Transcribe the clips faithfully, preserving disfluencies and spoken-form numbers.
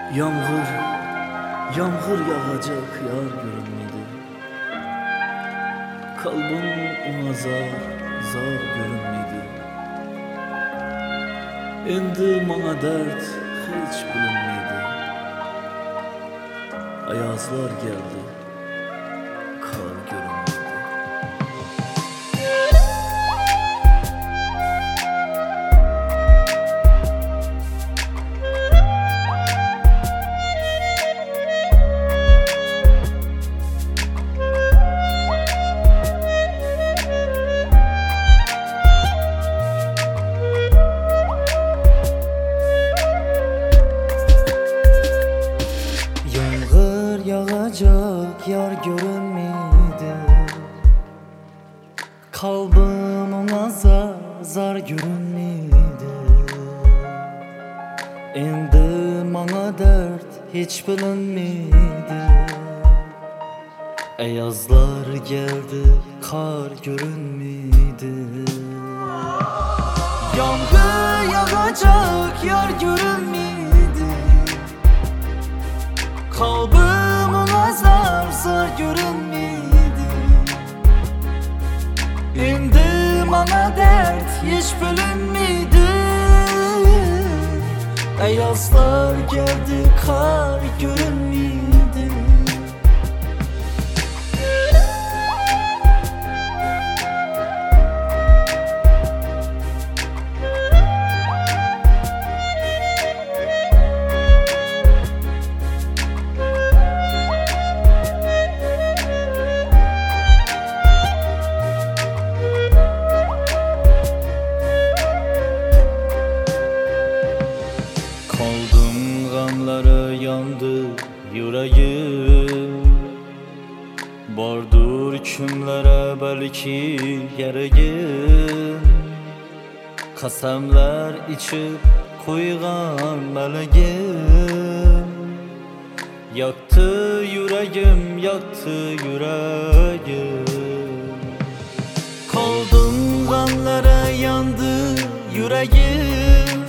Yağmur, yağmur yağacak yar görünmedi. Kalbim ona zar, zar görünmedi. Endi bana dert hiç bilinmedi. Ayazlar geldi, kar görünmedi. Yağacak yar görünmedi. Kalbim ona zar, zar görünmedi. Endi bana dert hiç bilinmedi. Ayazlar geldi, kar görünmedi. Yağmur yağacak yar görünmedi. Kalbim ona zar, zar görünmedi. Endi bana dert hiç bilinmedi. Ayazlar geldi, kar görünmedi. Kaldım gamlara yandı yüreğim. Bardur kimlere belki gereğim. Kasemler içip koygan meleğim. Yaktı yüreğim, yaktı yüreğim. Kaldım gamlara yandı yüreğim.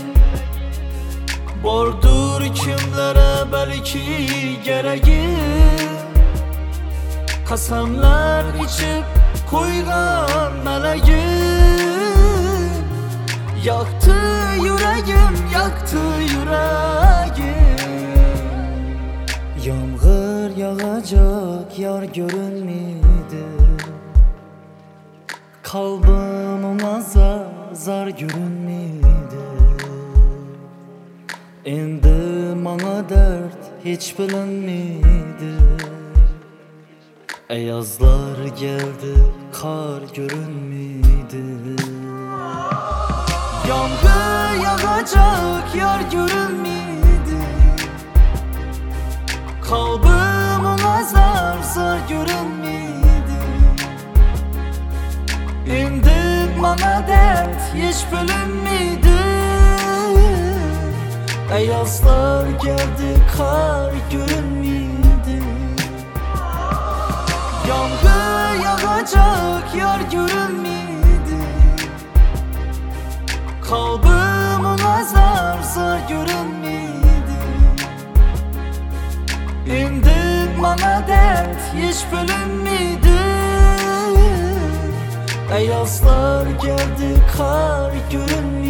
Bordur kimlere belki gereğim. Kasemler içip koygan meleğim. Yaktı yüreğim, yaktı yüreğim. Yağmur yağacak yar görünmedi. Kalbim ona zar, zar görünmedi. Endi bana dert hiç bilinmedi. Ayazlar geldi, kar görünmedi. Yağmur yağacak yar görünmedi. Kalbim ona zar, zar görünmedi. Endi bana dert hiç bilinmedi. Ayazlar geldi, kar görünmedi. Yağmur yağacak yar görünmedi. Kalbim ona zar, zar görünmedi. Endi bana dert hiç bilinmedi. Ayazlar geldi, kar görünmedi.